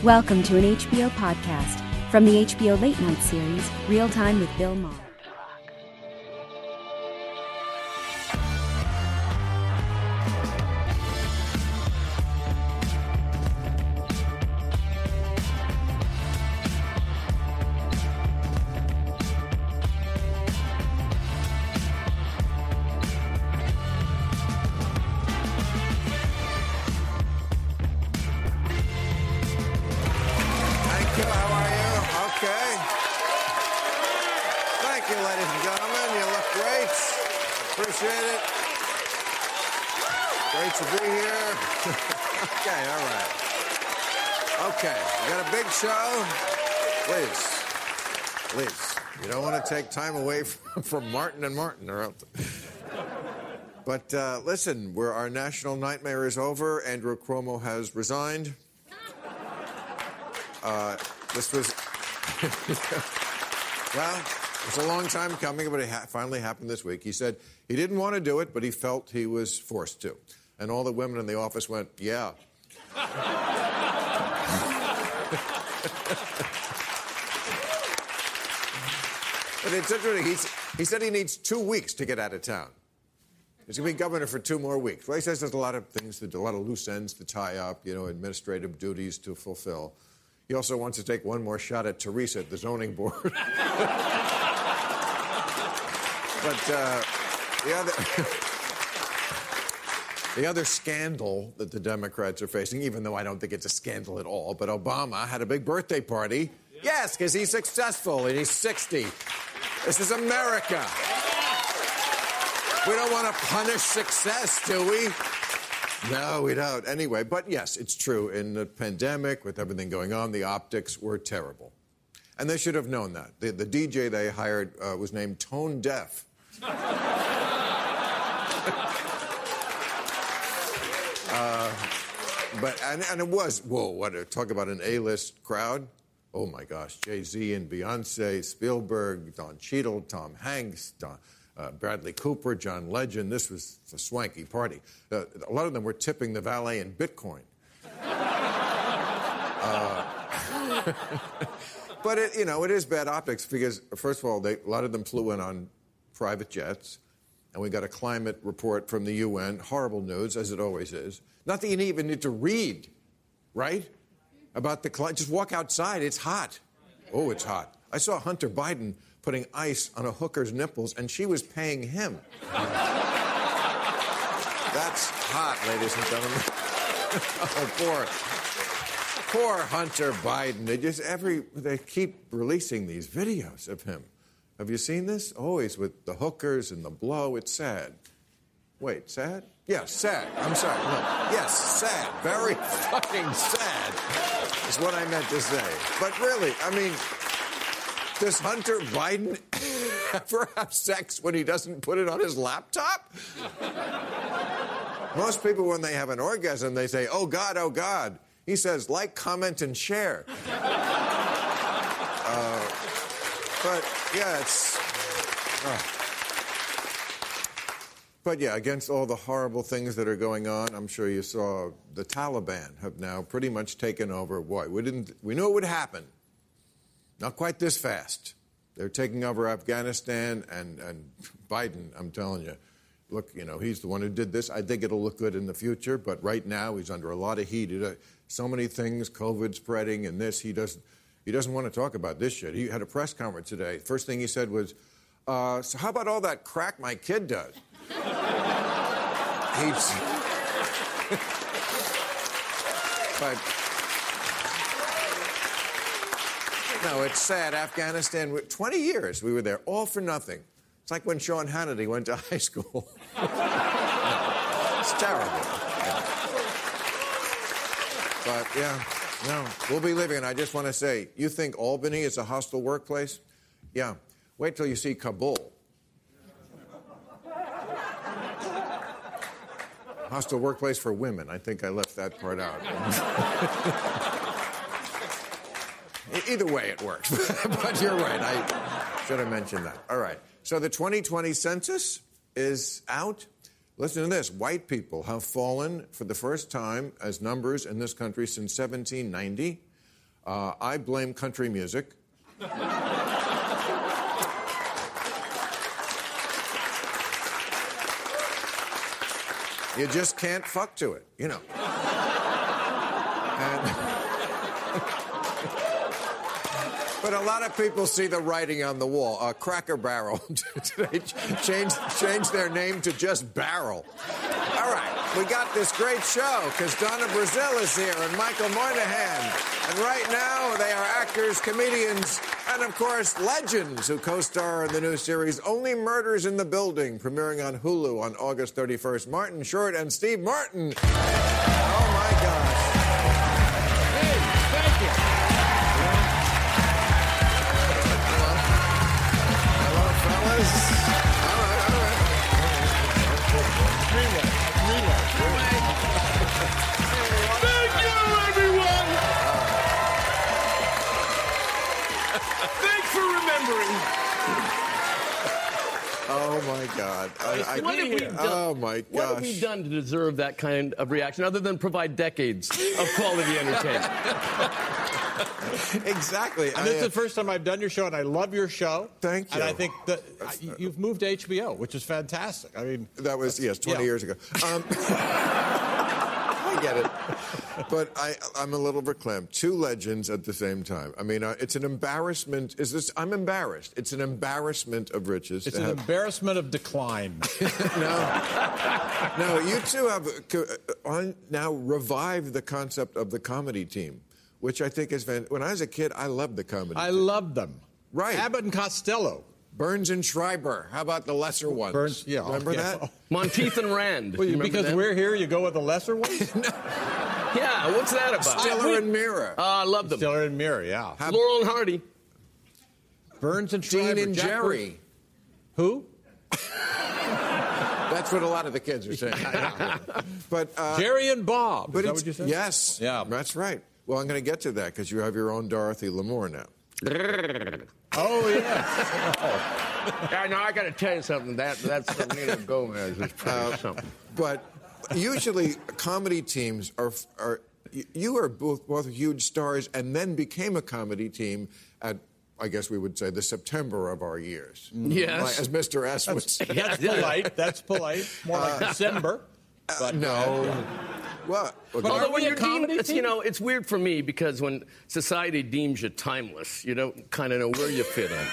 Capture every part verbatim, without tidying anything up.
Welcome to an H B O podcast from the H B O Late Night series, Real Time with Bill Maher. Show, please, please. You don't want to take time away from, from Martin and Martin. Or else. But uh, listen, where our national nightmare is over, Andrew Cuomo has resigned. Uh, this was, well, it's a long time coming, but it ha- finally happened this week. He said he didn't want to do it, but he felt he was forced to. And all the women in the office went, yeah. But it's interesting. He's, he said he needs two weeks to get out of town. He's going to be governor for two more weeks. Well, he says there's a lot of things, to do, a lot of loose ends to tie up, you know, administrative duties to fulfill. He also wants to take one more shot at Teresa at the zoning board. But uh, the other... The other scandal that the Democrats are facing, even though I don't think it's a scandal at all, but Obama had a big birthday party. Yes, because he's successful and he's sixty. This is America. We don't want to punish success, do we? No, we don't. Anyway, but yes, it's true. In the pandemic, with everything going on, the optics were terrible. And they should have known that. The, the D J they hired uh, was named Tone Deaf. Uh, but and, and it was whoa! What talk about an A-list crowd? Oh my gosh! Jay-Z and Beyonce, Spielberg, Don Cheadle, Tom Hanks, Don, uh, Bradley Cooper, John Legend. This was a swanky party. Uh, a lot of them were tipping the valet in Bitcoin. uh, but it, you know, it is bad optics because first of all, they, a lot of them flew in on private jets. And we got a climate report from the U N. Horrible news, as it always is. Not that you even need to read, right? About the climate. Just walk outside. It's hot. Oh, it's hot. I saw Hunter Biden putting ice on a hooker's nipples, and she was paying him. That's hot, ladies and gentlemen. Oh, poor, poor Hunter Biden. They just every they keep releasing these videos of him. Have you seen this? Always with the hookers and the blow. It's sad. Wait, sad? Yes, sad. I'm sorry. No. Yes, sad. Very fucking sad is what I meant to say. But really, I mean, does Hunter Biden ever have sex when he doesn't put it on his laptop? Most people, when they have an orgasm, they say, oh, God, oh, God. He says, like, comment, and share. Uh... But, yeah, it's... Oh. But, yeah, against all the horrible things that are going on, I'm sure you saw the Taliban have now pretty much taken over. Boy, we didn't... We knew it would happen. Not quite this fast. They're taking over Afghanistan, and, and Biden, I'm telling you, look, you know, he's the one who did this. I think it'll look good in the future, but right now he's under a lot of heat. So many things, COVID spreading, and this, he doesn't... He doesn't want to talk about this shit. He had a press conference today. First thing he said was, uh, so how about all that crack my kid does? He's... But... No, it's sad. Afghanistan, twenty years we were there, all for nothing. It's like when Sean Hannity went to high school. It's terrible. But, yeah... No, we'll be living, and I just want to say, you think Albany is a hostile workplace? Yeah. Wait till you see Kabul. Hostile workplace for women. I think I left that part out. Either way, it works. But you're right. I should have mentioned that. All right. So the twenty twenty census is out. Listen to this. White people have fallen for the first time as numbers in this country since seventeen ninety. Uh, I blame country music. You just can't fuck to it, you know. And, but a lot of people see the writing on the wall. Uh, Cracker Barrel today changed changed their name to just Barrel. All right, we got this great show because Donna Brazile is here and Michael Moynihan. And right now, they are actors, comedians, and, of course, legends who co-star in the new series Only Murders in the Building, premiering on Hulu on August thirty-first. Martin Short and Steve Martin. Oh, my gosh. Hey, thank you. Hello, fellas. All right, all right. Relay, relay, Thank you, everyone. Thanks for remembering. Oh, my God. I, I, What have we done? Oh, my gosh. What have we done to deserve that kind of reaction, other than provide decades of quality entertainment? Exactly. And I, this is uh, the first time I've done your show, and I love your show. Thank you. And I think that uh, you've moved to H B O, which is fantastic. I mean, That was, yes, twenty yeah. years ago. Um, I get it. But I, I'm a little verklempt. Two legends at the same time. I mean, uh, it's an embarrassment. Is this? I'm embarrassed. It's an embarrassment of riches. it's to an have, embarrassment of decline. no, no. You two have uh, co- uh, on now revived the concept of the comedy team, which I think is fan- when I was a kid, I loved the comedy. I team. loved them. Right. Abbott and Costello. Burns and Schreiber. How about the lesser ones? Burns, yeah. Remember yeah. that? Monteith and Rand. Well, You remember because them? we're here, you go with the lesser ones? Yeah, what's that about? Stiller we- and Mirror. Uh, I love them. Stiller and Mirror, yeah. How- Laurel and Hardy. Burns and Schreiber. Dean and Jack Jerry. Burns. Who? That's what a lot of the kids are saying. But uh, Jerry and Bob. But Is that it's, what you said? yes, Yeah. that's right. Well, I'm going to get to that because you have your own Dorothy Lamour now. Oh, yeah. Yeah, no, I got to tell you something. That that's Selena Gomez is pretty something. But usually, comedy teams are are you are both both huge stars, and then became a comedy team at, I guess we would say, the September of our years. Yes. Like, as Mister S would say. That's polite. That's polite. More like December. But, No. Well, But Although are when we a you're deemed, comedy it's, you team? know, it's weird for me because when society deems you timeless, you don't kind of know where you fit in.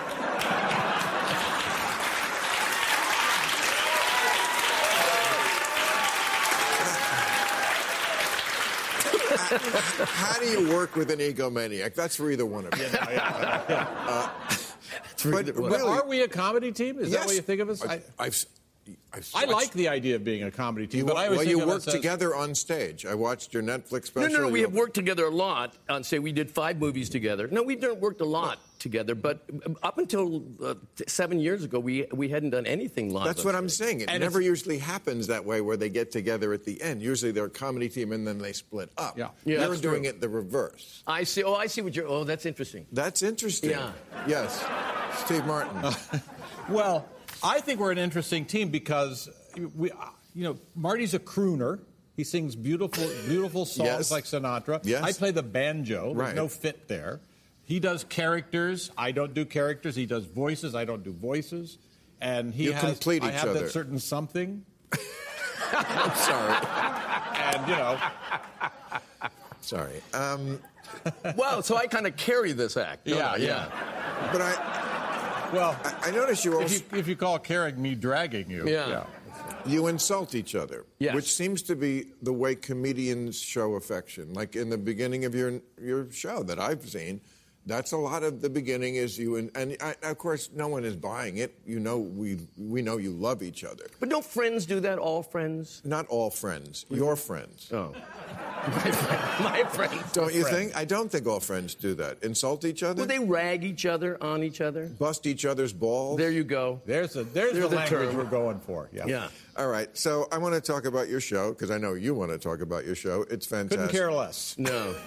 how do you work with an egomaniac? That's for either one of you. Uh, but But really, are we a comedy team? Is that yes. what you think of us? I, I've, I've I watched- like the idea of being a comedy team, You, but I always well, think you of work us as- together on stage. I watched your Netflix special. No, no, no. We You- have worked together a lot. On say we did five movies together. No, we didn't worked a lot together. But up until uh, seven years ago, we we hadn't done anything live. That's on what I'm stage. saying. It And never it's- usually happens that way where they get together at the end. Usually they're a comedy team and then they split up. Yeah. Yeah, You're that's doing true. it the reverse. I see. Oh, I see what you're. Oh, that's interesting. That's interesting. Yeah. Yes. Steve Martin. Well, I think we're an interesting team because we, you know, Marty's a crooner. He sings beautiful, beautiful songs Yes. like Sinatra. Yes. I play the banjo. There's Right. no fit there. He does characters. I don't do characters. He does voices. I don't do voices. And he You has. complete I each have other. that certain something. I'm sorry. And you know, Sorry. Um, Well, so I kind of carry this act. don't Yeah, I? yeah. but I, well, I notice you also if you, if you call carrying me dragging you, Yeah. you insult each other, Yes. which seems to be the way comedians show affection. Like in the beginning of your your show that I've seen, that's a lot of the beginning is you and and I, of course no one is buying it. You know we we know you love each other. But don't friends do that? All friends? Not all friends, your friends. Oh, my, friend, my friends. Don't you think? I don't think all friends do that. Insult each other, Will they rag each other on each other? bust each other's balls. There you go. There's a there's, There's the the language term. we're going for. Yeah. Yeah. All right, so I want to talk about your show because I know you want to talk about your show. It's fantastic. Couldn't care less. No.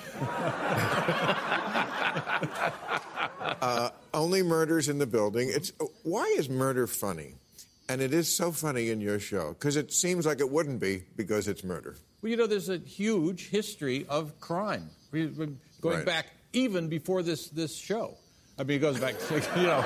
Uh, only murders in the building. It's why is murder funny? And it is so funny in your show because it seems like it wouldn't be because it's murder. Well, you know, there's a huge history of crime. We, we, going Right. back even before this this show. I mean, it goes back to, you know.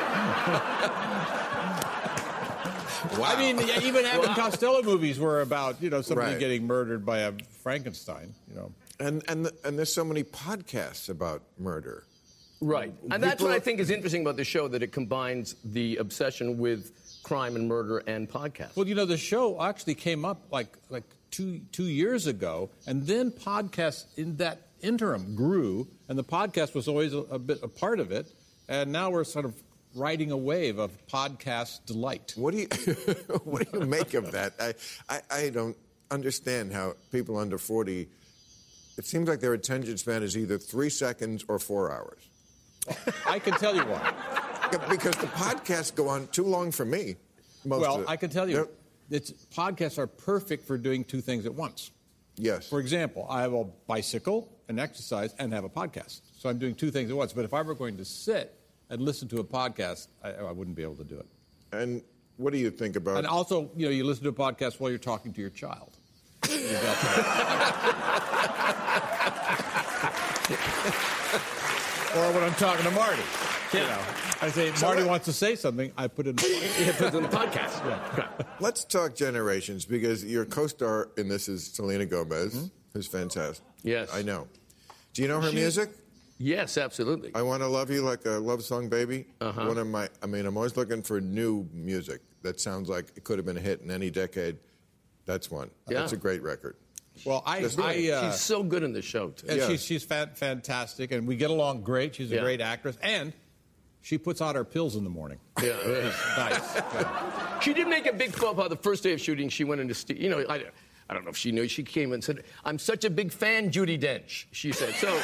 Wow. I mean, yeah, even Abbott and Costello movies were about, you know, somebody Right. getting murdered by a Frankenstein, you know. And and the, and there's so many podcasts about murder. Right. And that's People- what I think is interesting about the show, that it combines the obsession with crime and murder and podcasts. Well, you know, the show actually came up like like two two years ago, and then podcasts in that interim grew, and the podcast was always a, a bit a part of it, and now we're sort of riding a wave of podcast delight. What do you what do you make of that? I, I I don't understand how people under forty. It seems like their attention span is either three seconds or four hours. I can tell you why. Because the podcasts go on too long for me. Most Well, of it. I can tell you, They're- it's, podcasts are perfect for doing two things at once. Yes. For example, I have a bicycle, an exercise, and have a podcast. So I'm doing two things at once. But if I were going to sit and listen to a podcast, I, I wouldn't be able to do it. And what do you think about? And also, you know, you listen to a podcast while you're talking to your child. You got that. Or when I'm talking to Marty. You know, I say, Marty let- uh, wants to say something, I put it in You put it in the podcast. Yeah. Let's talk generations, because your co-star in this is Selena Gomez, Mm-hmm. who's fantastic. Yes. I know. Do you know her She- music? Yes, absolutely. I Want to Love You Like a Love Song Baby. Uh-huh. One of my, I mean, I'm always looking for new music that sounds like it could have been a hit in any decade. That's one. Yeah. That's a great record. Well, I, That's I right. uh, She's so good in the show, too. and Yeah. she's, she's fan, fantastic, and we get along great. She's a Yeah. great actress, and she puts out her pills in the morning. Yeah, yeah. Nice. Yeah. She did make a big faux pas the first day of shooting. She went into, st- you know, I, I don't know if she knew. She came and said, "I'm such a big fan, Judi Dench." She said, "So."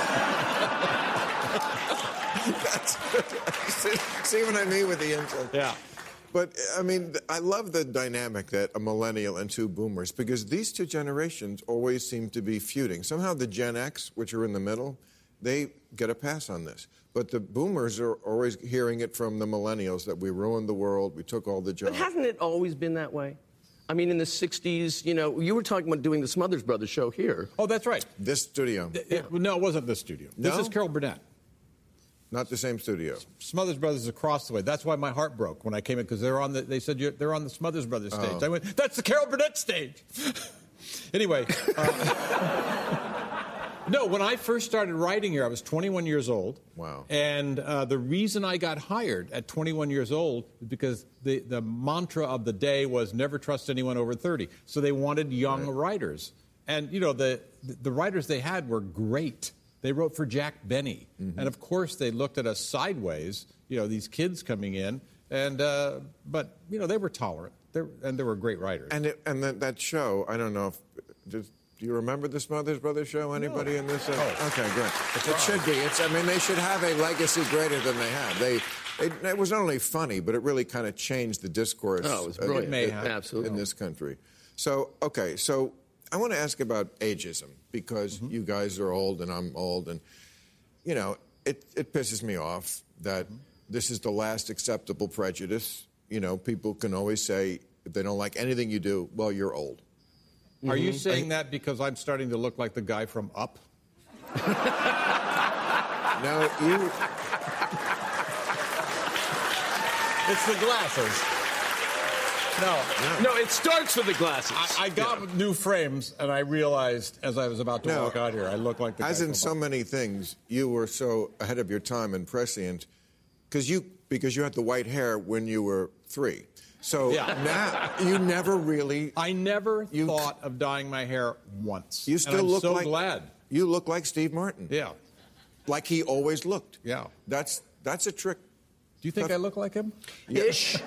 That's, see, see what I mean with the insult? Yeah. But, I mean, I love the dynamic that a millennial and two boomers, because these two generations always seem to be feuding. Somehow the Gen X, which are in the middle, they get a pass on this. But the boomers are always hearing it from the millennials that we ruined the world, we took all the But jobs. hasn't it always been that way? I mean, in the sixties, you know, you were talking about doing the Smothers Brothers show here. Oh, that's right. This studio, It- it- no, it wasn't this studio. This No? is Carol Burnett. not the same studio. Smothers Brothers is across the way. That's why my heart broke when I came in, because they're on the. They said you're, they're on the Smothers Brothers stage. Oh. I went, that's the Carol Burnett stage. Anyway, uh, no. When I first started writing here, I was twenty-one years old. Wow. And uh, the reason I got hired at twenty-one years old is because the the mantra of the day was never trust anyone over thirty. So they wanted young Right. writers, and you know the the writers they had were great. They wrote for Jack Benny. Mm-hmm. And of course, they looked at us sideways, you know, these kids coming in. And, uh, but, you know, they were tolerant. They're, and they were great writers. And it, and that, that show, I don't know if, does, do you remember the Smothers Brothers show? Anybody in this? Uh, Oh. Okay, good. It should be. It's, I mean, they should have a legacy greater than they have. They, it, it was not only funny, but it really kind of changed the discourse. Oh, it was uh, brilliant. It may in- have. Absolutely. in this country. So, okay, so I want to ask about ageism, because Mm-hmm. you guys are old and I'm old, and you know, it, it pisses me off that this is the last acceptable prejudice. You know, people can always say, if they don't like anything you do, well, you're old. Are you saying that because I'm starting to look like the guy from Up? Now, you, It's the glasses. No. No, it starts with the glasses. I, I got new frames, and I realized as I was about to No. walk out here, I look like the guy as from in so Up. many things, you were so ahead of your time and prescient, because you, because you had the white hair when you were three. So Yeah. now, you never really, I never You- thought of dyeing my hair once. you and still I'm look so like, glad. you look like Steve Martin. Yeah. Like he always looked. Yeah. That's, that's a trick. Do you think I look like him? Ish.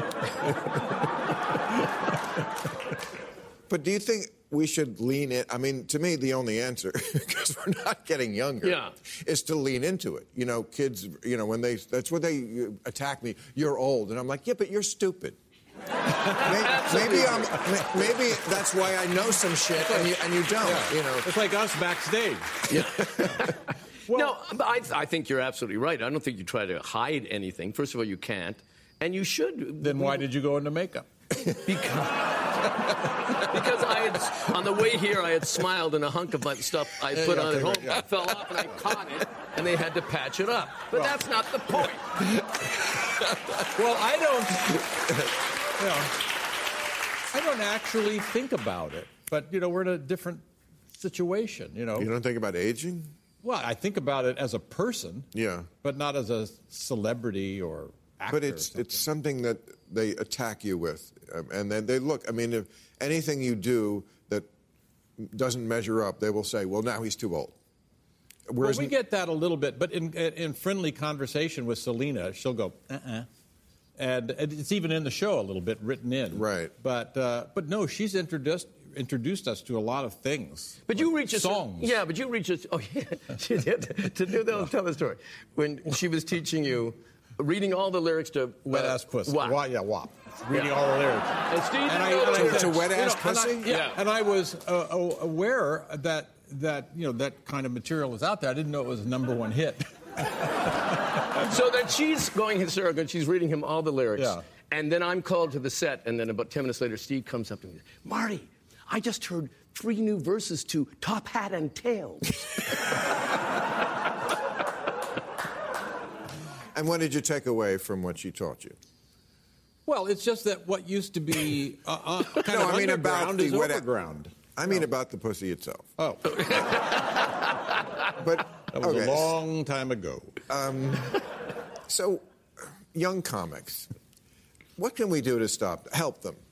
But do you think we should lean in? I mean, to me, the only answer, because we're not getting younger, Yeah. is to lean into it. You know, kids, you know, when they, that's what they uh, attack me. You're old. And I'm like, yeah, but you're stupid. maybe, maybe, I'm, ma- maybe that's why I know some shit and you, and you don't, you know. It's like us backstage. No, but I, I think you're absolutely right. I don't think you try to hide anything. First of all, you can't. And you should. Then why did you go into makeup? Because, because I had, on the way here, I had smiled and a hunk of my stuff I put yeah, on at home yeah. fell off and I caught it and they had to patch it up. But well, that's not the point. Well, I don't, you know, I don't actually think about it. But, you know, we're in a different situation, you know. You don't think about aging? Well, I think about it as a person. Yeah. But not as a celebrity or actor. But it's it's something that they attack you with. Um, and then they look, I mean, if anything you do that doesn't measure up, they will say, well, now he's too old. Whereas well, we get that a little bit. But in, in friendly conversation with Selena, she'll go, uh-uh. And it's even in the show a little bit written in. Right. But, uh, but no, she's introduced... introduced us to a lot of things. But you reach a songs. Yeah, but you reach a. Oh yeah, she did. To do that, tell the story. When she was teaching you, reading all the lyrics to Wet Ass Pussy. W A P. Yeah, W A P. Reading Yeah. all the lyrics. And Steve and I, know and I to, said, to Wet Ass you know, Pussy. And I, yeah, yeah, and I was uh, aware that that you know that kind of material was out there. I didn't know it was a number one hit. So that she's going hysterical and she's reading him all the lyrics. Yeah. And then I'm called to the set, and then about ten minutes later, Steve comes up to me, Marty, I just heard three new verses to Top Hat and Tails. And what did you take away from what she taught you? Well, it's just that what used to be uh, uh, kind No, of I mean about underground the is wet- overground. I mean about the pussy itself. Oh, But that was okay. a long time ago. So, young comics, what can we do to stop? Help them.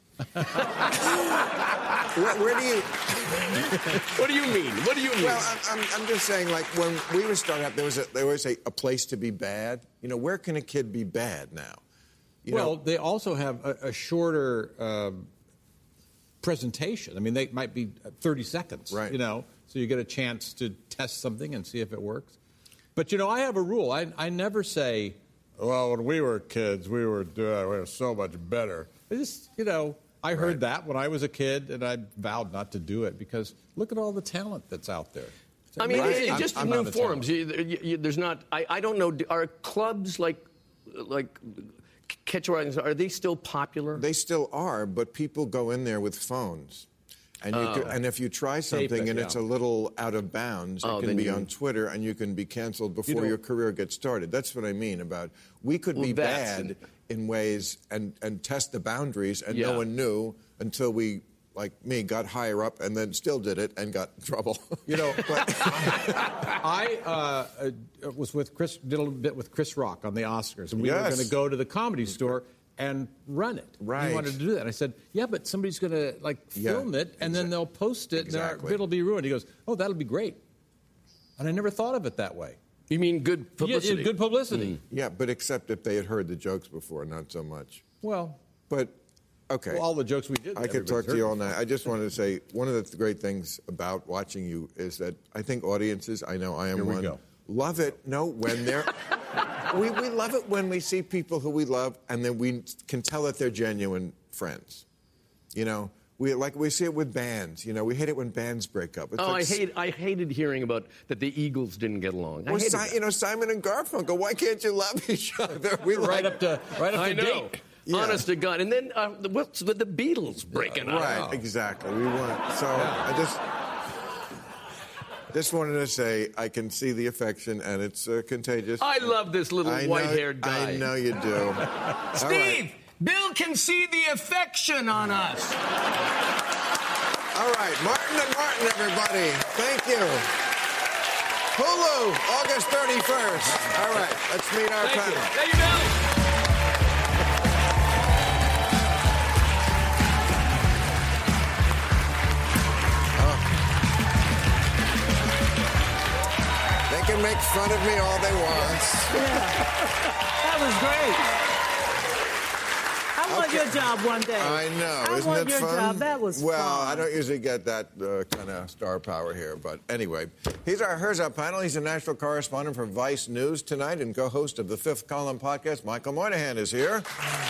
where, where do you? What do you mean? What do you mean? Well, I'm, I'm, I'm just saying, like when we were starting up, there was a, there was a, a place to be bad. You know, where can a kid be bad now? You well, know? they also have a, a shorter um, presentation. I mean, they might be thirty seconds. Right. You know, so you get a chance to test something and see if it works. But you know, I have a rule. I I never say, well, when we were kids, we were doing, we were so much better. I just, you know. I heard Right. that when I was a kid, and I vowed not to do it because look at all the talent that's out there. I mean, Right. it's I'm- just I'm new out of forms. You, you, you, there's not. I, I don't know. Are clubs like like Catch a Rising Star, are they still popular? They still are, but people go in there with phones. And, you Oh. could, and if you try something it, and yeah. it's a little out of bounds, Oh, it can then be you- on Twitter and you can be canceled before know- your career gets started. That's what I mean about we could Well, be that's- bad in ways and, and test the boundaries, and Yeah. no one knew until we, like me, got higher up and then still did it and got in trouble. You know, But- I uh, uh, was with Chris, did a little bit with Chris Rock on the Oscars, and we were Yes. going to go to the Comedy Store and run it. Right. He wanted to do that. And I said, yeah, but somebody's going to like Yeah, film it, and then exa- they'll post it, exactly. and our, it'll be ruined. He goes, oh, that'll be great. And I never thought of it that way. You mean good Yeah, publicity? yeah, good publicity. yeah, but except if they had heard the jokes before, not so much. Well, But, okay. well, all the jokes we did. I could talk to you all night. I just wanted to say one of the great things about watching you is that I think audiences, I know I am Here we one, go. love it. No, when they're. we, we love it when we see people who we love and then we can tell that they're genuine friends. You know, we like we see it with bands. You know, we hate it when bands break up. It's Oh, like, I hate. I hated hearing about that the Eagles didn't get along. I Well, hated Si- that. you know, Simon and Garfunkel. Why can't you love each other? We right like, up to right up I to know. date. Yeah. Honest to God. And then uh, the- what's with the Beatles breaking up? Right, exactly. We want so I just just wanted to say I can see the affection and it's uh, contagious. I love this little I know- white-haired guy. I know you do. All Steve, right. Bill can see the affection on us. All right, Martin and Martin, everybody. Thank you. Hulu, August thirty-first. All right, let's meet our Thank you. panel. Thank you, Bill. They can make fun of me all they want. That was great. I want Okay. your job one day. I know, I isn't want it your fun? job. That was well, fun. I don't usually get that uh, kind of star power here, but anyway, he's our here's our panel. He's a national correspondent for Vice News tonight and co-host of the Fifth Column podcast. Michael Moynihan is here.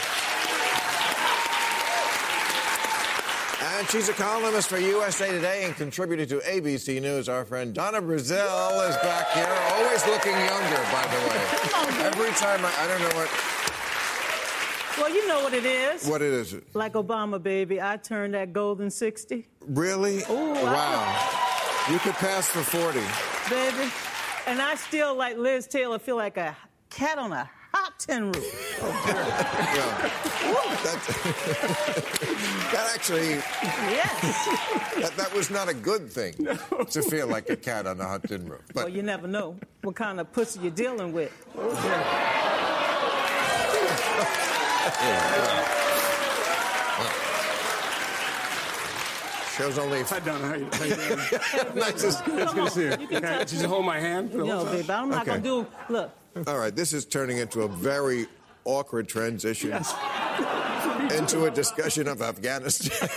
And she's a columnist for U S A Today and contributor to A B C News. Our friend Donna Brazil is back here, always looking younger, by the way. Every time I, I don't know what. Well, you know what it is. What it is? Like Obama, baby. I turned that golden sixty. Really? Ooh, wow. I... You could pass for forty. Baby. And I still, like Liz Taylor, feel like a cat on a hot tin roof. Oh, dear. Yeah. That, that actually... Yes. That, that was not a good thing, no. to feel like a cat on a hot tin roof. But... Well, you never know what kind of pussy you're dealing with. Okay. yeah. Show's only... Hi, Donna. How you, how you doing? Nice to It's good to see you. You can Okay. Just hold my hand. For the No, whole time? babe, I'm not Okay. going to do... Look. All right, this is turning into a very awkward transition Yes. into a discussion of Afghanistan.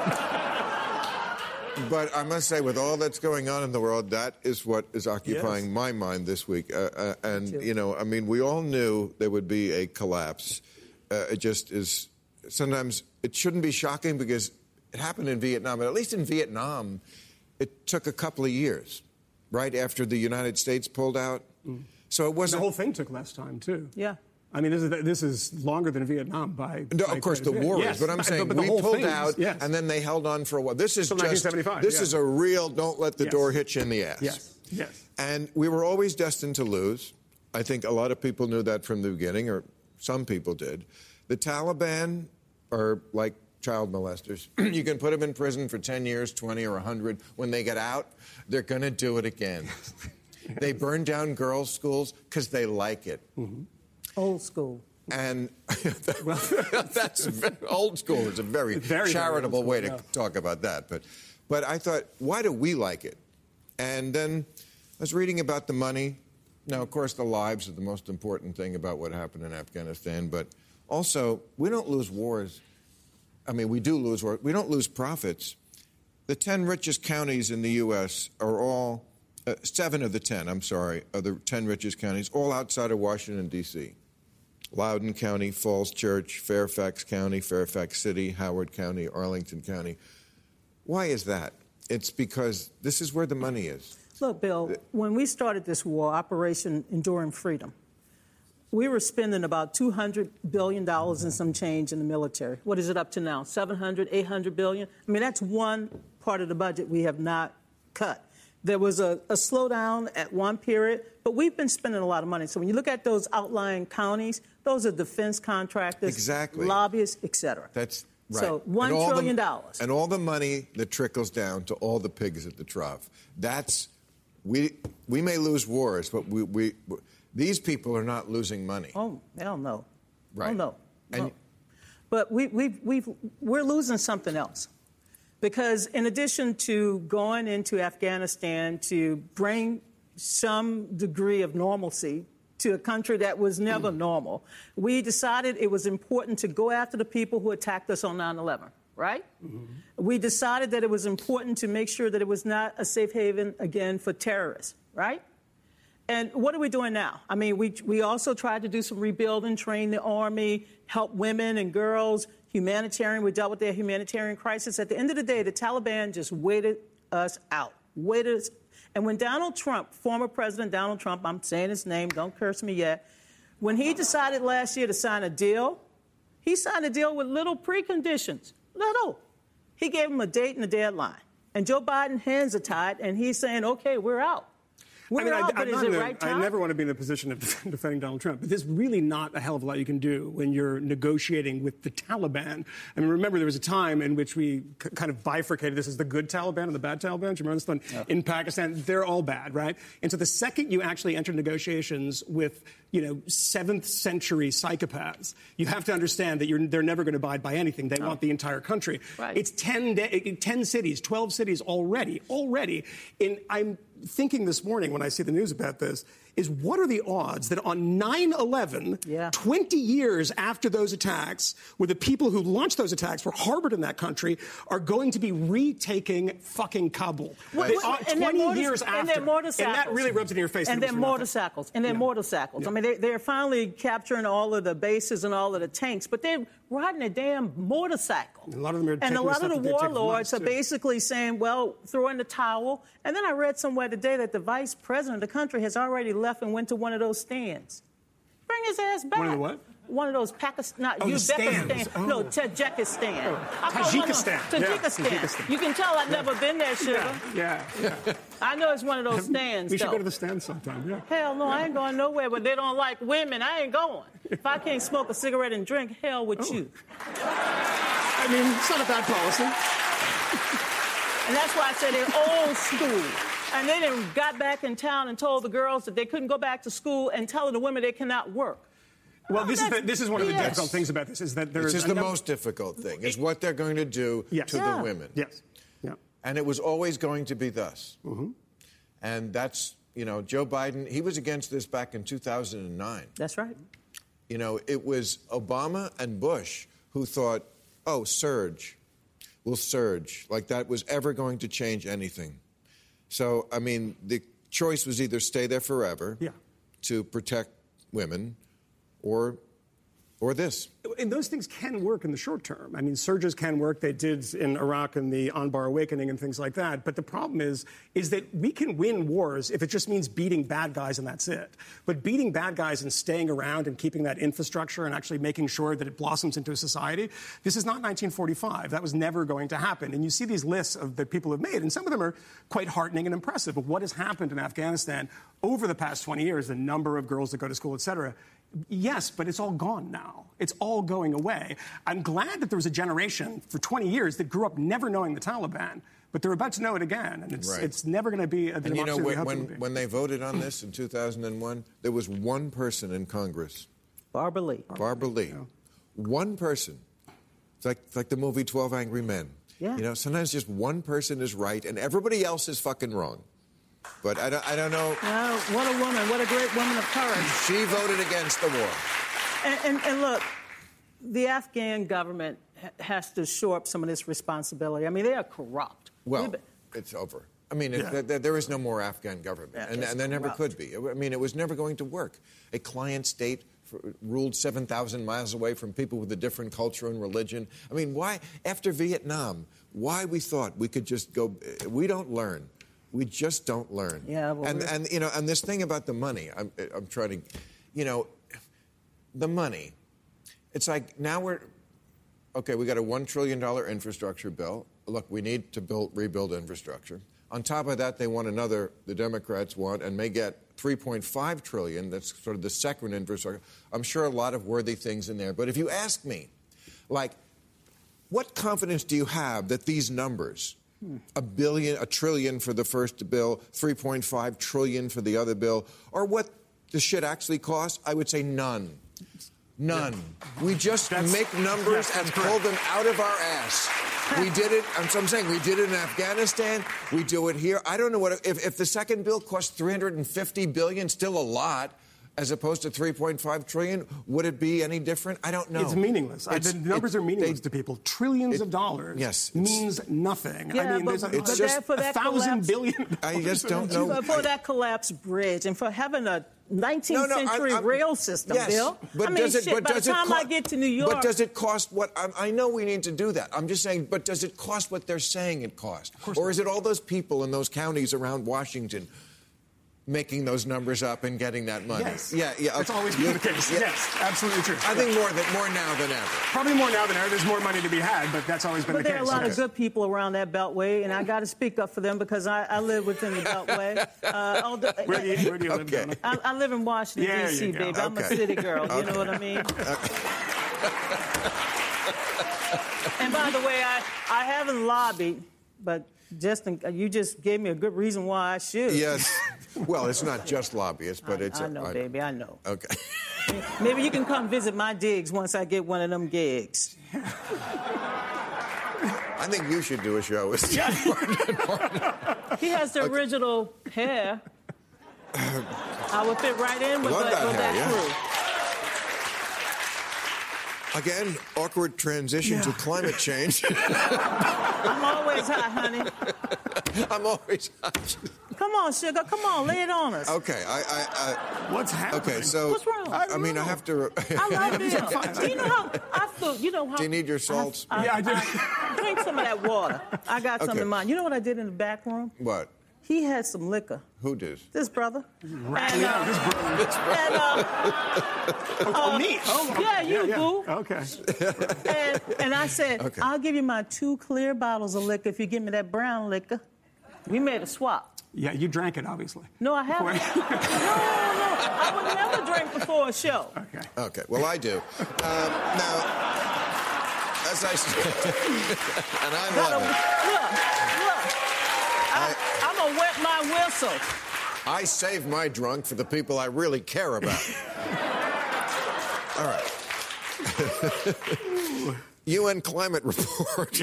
But I must say, with all that's going on in the world, that is what is occupying Yes. my mind this week. Uh, uh, and, you know, I mean, we all knew there would be a collapse. Uh, it just is... Sometimes it shouldn't be shocking because it happened in Vietnam. But at least in Vietnam, it took a couple of years, right after the United States pulled out. Mm. So it wasn't... The whole thing took less time, too. Yeah. I mean, this is, this is longer than Vietnam by... No, by of course, quite the a bit. war Yes, is, but I'm saying but the we whole pulled thing is- out, yes. and then they held on for a while. This is Till just... nineteen seventy-five, This yeah. is a real don't let the Yes. door hit you in the ass. Yes, yes. And we were always destined to lose. I think a lot of people knew that from the beginning, or some people did. The Taliban are like child molesters. You can put them in prison for ten years, twenty, or one hundred. When they get out, they're going to do it again. They burn down girls' schools because they like it. Mm-hmm. Old school. And that's very, old school. It's a very, very charitable very way to school, yeah. talk about that. But, but I thought, why do we like it? And then I was reading about the money. Now, of course, the lives are the most important thing about what happened in Afghanistan. But also, we don't lose wars. I mean, we do lose wars. We don't lose profits. The ten richest counties in the U S are all, uh, seven of the ten, I'm sorry, of the ten richest counties, all outside of Washington, D C Loudoun County, Falls Church, Fairfax County, Fairfax City, Howard County, Arlington County. Why is that? It's because this is where the money is. Look, Bill, when we started this war, Operation Enduring Freedom, we were spending about two hundred billion dollars and some change in the military. What is it up to now? seven hundred, eight hundred billion? I mean, that's one part of the budget we have not cut. There was a, a slowdown at one period, but we've been spending a lot of money. So when you look at those outlying counties, those are defense contractors, exactly. lobbyists, et cetera. That's right. So one and trillion the, dollars. And all the money that trickles down to all the pigs at the trough. That's, we, we may lose wars, but we, we, these people are not losing money. Oh, hell no. Right. Oh, no. And, no. But we, we've, we've, we're losing something else. Because in addition to going into Afghanistan to bring some degree of normalcy to a country that was never normal, we decided it was important to go after the people who attacked us on nine eleven, right? Mm-hmm. We decided that it was important to make sure that it was not a safe haven, again, for terrorists, right? And what are we doing now? I mean, we, we also tried to do some rebuilding, train the Army, help women and girls, humanitarian. We dealt with their humanitarian crisis. At the end of the day, the Taliban just waited us out, waited us. And when Donald Trump, former President Donald Trump, I'm saying his name, don't curse me yet, when he decided last year to sign a deal, he signed a deal with little preconditions, little. He gave him a date and a deadline. And Joe Biden hands are tied, and he's saying, okay, we're out. We're I mean, out, I, but is it a, right time? I never want to be in the position of defending Donald Trump, but there's really not a hell of a lot you can do when you're negotiating with the Taliban. I mean, remember, there was a time in which we c- kind of bifurcated this as the good Taliban and the bad Taliban. Do you remember this one? Yeah. In Pakistan, they're all bad, right? And so the second you actually enter negotiations with, you know, seventh century psychopaths, you have to understand that you're, they're never going to abide by anything. They no. want the entire country. Right. It's ten, de- ten cities, twelve cities already, already. In, I'm thinking this morning when I see the news about this, is what are the odds that on nine eleven, yeah. twenty years after those attacks, where the people who launched those attacks were harbored in that country, are going to be retaking fucking Kabul? Well, they, well, uh, and twenty motor- years and after. they're motorcycles. And that really rubs it in your face. And they're motorcycles. And they're yeah. motorcycles. Yeah. I mean, they, they're finally capturing all of the bases and all of the tanks, but they're riding a damn motorcycle. And a lot of them are And taking a lot the of the stuff that they take from warlords us, are too. basically saying, well, throw in the towel. And then I read somewhere today that the vice president of the country has already left and went to one of those stands. Bring his ass back. One of the what? one of those Pakistan, not Oh, the Uzbekistan, stands. Oh. no, Tajikistan. Oh, I call one of those- Tajikistan. Yeah, Tajikistan. Tajikistan. You can tell I've never been there, sugar. Yeah, yeah. yeah. I know it's one of those stands, We should though. go to the stand sometime, yeah. Hell no, I ain't going nowhere where they don't like women. I ain't going. If I can't smoke a cigarette and drink, hell with Oh. you. I mean, it's not a bad policy. And that's why I say they're old school. And they then got back in town and told the girls that they couldn't go back to school and telling the women they cannot work. Well, Oh, this is the, that's this is one of the B S. difficult things about this is that there This is is the a num- most difficult thing, is what they're going to do Yes. to Yeah. the women. Yes. Yeah. And it was always going to be thus. Mm-hmm. And that's, you know, Joe Biden, he was against this back in two thousand nine. That's right. You know, it was Obama and Bush who thought, oh, surge. We'll surge. Like that was ever going to change anything. So, I mean, the choice was either stay there forever Yeah. to protect women or or this. And those things can work in the short term. I mean, surges can work. They did in Iraq and the Anbar Awakening and things like that. But the problem is, is that we can win wars if it just means beating bad guys and that's it. But beating bad guys and staying around and keeping that infrastructure and actually making sure that it blossoms into a society, this is not nineteen forty-five. That was never going to happen. And you see these lists of that people have made, and some of them are quite heartening and impressive. But what has happened in Afghanistan over the past twenty years, the number of girls that go to school, et cetera, yes, but it's all gone now. It's all going away. I'm glad that there was a generation for twenty years that grew up never knowing the Taliban, but they're about to know it again, and it's Right. it's never going to be a And democracy you know, we when, hope it when, will be. when they voted on this in two thousand one, there was one person in Congress, Barbara Lee. Barbara Lee. One person. It's like, it's like the movie twelve Angry Men. Yeah. You know, sometimes just one person is right and everybody else is fucking wrong. But I don't, I don't know. Well, what a woman. What a great woman of courage. She voted against the war. And, and, and look, the Afghan government ha- has to shore up some of this responsibility. I mean, they are corrupt. Well, We've been- it's over. I mean, it, Yeah. there, there is no more Afghan government, Yeah, and, it's and there never corrupt. could be. I mean, it was never going to work. A client state for, ruled seven thousand miles away from people with a different culture and religion. I mean, why, after Vietnam, why we thought we could just go, we don't learn. We just don't learn. Yeah, well, and, we're- and, you know, and this thing about the money, I'm, I'm trying to, you know, the money. It's like now we're, okay, we got a one trillion dollars infrastructure bill. Look, we need to build, rebuild infrastructure. On top of that, they want another, the Democrats want, and may get three point five trillion dollars. That's sort of the second infrastructure. I'm sure a lot of worthy things in there. But if you ask me, like, what confidence do you have that these numbers, a billion, a trillion for the first bill, three point five trillion for the other bill, are what the shit actually costs? I would say none. None. Yeah. We just That's, make numbers yes, and correct. pull them out of our ass. We did it. I'm, so I'm saying we did it in Afghanistan. We do it here. I don't know what if, if the second bill cost three hundred fifty billion, still a lot, as opposed to three point five trillion. Would it be any different? I don't know. It's meaningless. It's, the numbers it, are meaningless they, to people. Trillions it, of dollars yes, means nothing. Yeah, I mean, but- there's a, but there's that- for a that thousand collapse- billion. I just don't dollars. know. For, for that collapsed bridge and for having a nineteenth No, no, I- century I'm- rail system, yes, Bill. But I mean, does it, shit, but by does the it time co- I get to New York... But does it cost what... I, I know we need to do that. I'm just saying, but does it cost what they're saying it costs? Or is it all those people in those counties around Washington making those numbers up and getting that money? Yes. Yeah, yeah. That's okay. always been You- the case. yeah. Yes, absolutely true. I think more, than, more now than ever. Probably more now than ever. There's more money to be had, but that's always been But the there are a case. lot Okay. of good people around that beltway, and I got to speak up for them because I, I live within the beltway. Uh, although, Where do you, where do you live, Okay. Donna? I, I live in Washington, There D C, you go. baby. I'm a Okay. city girl. You know what I mean? And by the way, I, I haven't lobbied, but just in, you just gave me a good reason why I should. Yes. Well, it's not just lobbyists, but I, it's... I a- know, I- baby. I know. Okay. Maybe you can come visit my digs once I get one of them gigs. I think you should do a show with Steve Martin. He has the original hair. I would fit right in with, Love the, that with hair, that yeah. crew. Again, awkward transition to climate change. I'm always hot, honey. I'm always... Come on, sugar. Come on, lay it on us. Okay, I... I, What's I happening? okay, so... What's wrong? I, I mean, I have to... I love Bill. Do you know how I feel? You know how. Do you need your salts? I, Yeah, I do. I, drink some of that water. I got some Okay. in mine. You know what I did in the back room? What? he had some liquor. Who does? This brother. Right. And, Yeah, uh, this brother. and, uh, Oh, uh, me? Oh, okay. yeah, you, yeah, boo. Okay. And, and I said, Okay. I'll give you my two clear bottles of liquor if you give me that brown liquor. We made a swap. Yeah, you drank it, obviously. No, I haven't. no, no, no. I would never drink before a show. Okay. Okay, well, I do. Um, now, as I said, and I Gotta, love it. look, look. I, I'm going to wet my whistle. I save my drunk for the people I really care about. All right. U N Climate Report.